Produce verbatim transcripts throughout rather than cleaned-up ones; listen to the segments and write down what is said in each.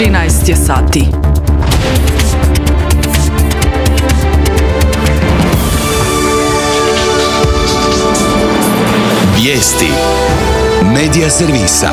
trinaest je sati. Vijesti Medija servisa.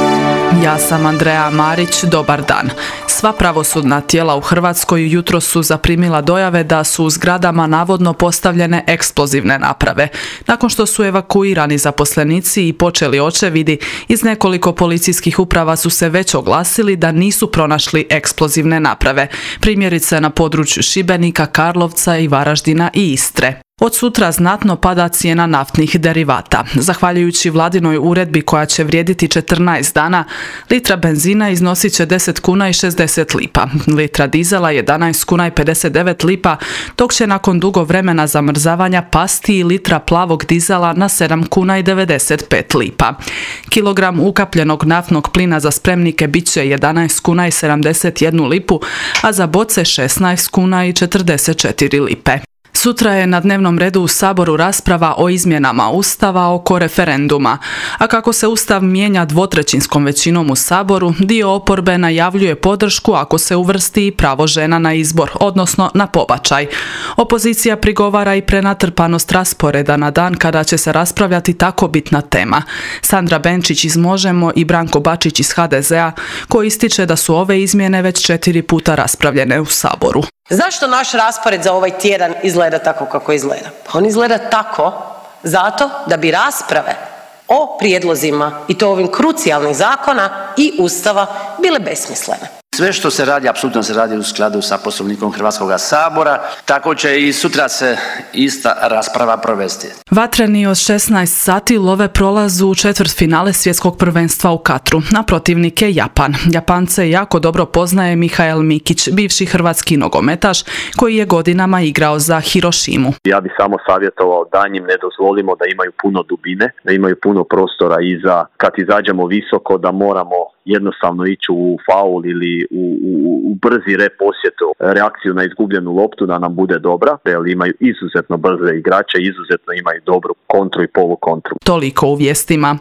Ja sam Andreja Marić, dobar dan. Sva pravosudna tijela u Hrvatskoj jutros su zaprimila dojave da su u zgradama navodno postavljene eksplozivne naprave. Nakon što su evakuirani zaposlenici i počeli očevidi, iz nekoliko policijskih uprava su se već oglasili da nisu pronašli eksplozivne naprave, primjerice na području Šibenika, Karlovca i Varaždina i Istre. Od sutra znatno pada cijena naftnih derivata. Zahvaljujući vladinoj uredbi koja će vrijediti četrnaest dana, litra benzina iznosit će deset kuna i šezdeset lipa, litra dizela jedanaest kuna i pedeset devet lipa, dok će nakon dugo vremena zamrzavanja pasti i litra plavog dizela na sedam kuna i devedeset pet lipa. Kilogram ukapljenog naftnog plina za spremnike bit će jedanaest kuna i sedamdeset jednu lipu, a za boce šesnaest kuna i četrdeset četiri lipe. Sutra je na dnevnom redu u Saboru rasprava o izmjenama Ustava oko referenduma. A kako se Ustav mijenja dvotrećinskom većinom u Saboru, dio oporbe najavljuje podršku ako se uvrsti i pravo žena na izbor, odnosno na pobačaj. Opozicija prigovara i prenatrpanost rasporeda na dan kada će se raspravljati tako bitna tema. Sandra Benčić iz Možemo i Branko Bačić iz ha de ze a, koji ističe da su ove izmjene već četiri puta raspravljene u Saboru. Zašto naš raspored za ovaj tjedan izgleda tako kako izgleda? Pa on izgleda tako zato da bi rasprave o prijedlozima i to ovim krucijalnih zakona i Ustava bile besmislene. Sve što se radi, apsolutno se radi u skladu sa Poslovnikom Hrvatskoga sabora, tako će i sutra se ista rasprava provesti. Vatreni od šesnaest sati love prolazu u četvrtfinale svjetskog prvenstva u Katru. Na protivnike Japan. Japance jako dobro poznaje Mihael Mikić, bivši hrvatski nogometaš koji je godinama igrao za Hirošimu. Ja bih samo savjetovao da njim ne dozvolimo da imaju puno dubine, da imaju puno prostora iza. Kad izađemo visoko da moramo jednostavno ići u faul ili u, u, u brzi reposjetu, reakciju na izgubljenu loptu da nam bude dobra, jer imaju izuzetno brze igrače, izuzetno imaju dobru kontru i polukontru. Toliko u vijestima.